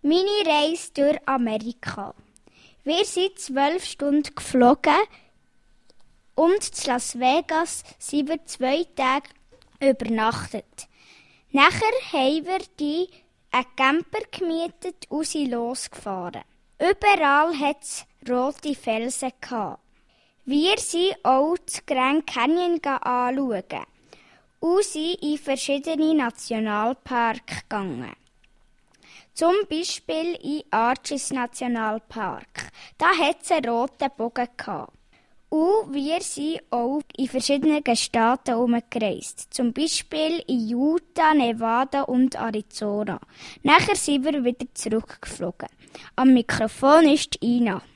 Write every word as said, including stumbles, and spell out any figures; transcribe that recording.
Meine Reise durch Amerika. Wir sind zwölf Stunden geflogen und in Las Vegas sind wir zwei Tage übernachtet. Nachher haben wir die einen Camper gemietet und sind losgefahren. Überall hatte es rote Felsen gehabt. Wir sind auch das Grand Canyon anschauen und sind in verschiedene Nationalparks gegangen. Zum Beispiel in Arches Nationalpark. Da hat es einen roten Bogen gehabt. Und wir sind auch in verschiedenen Staaten herumgereist. Zum Beispiel in Utah, Nevada und Arizona. Nachher sind wir wieder zurückgeflogen. Am Mikrofon ist Ina.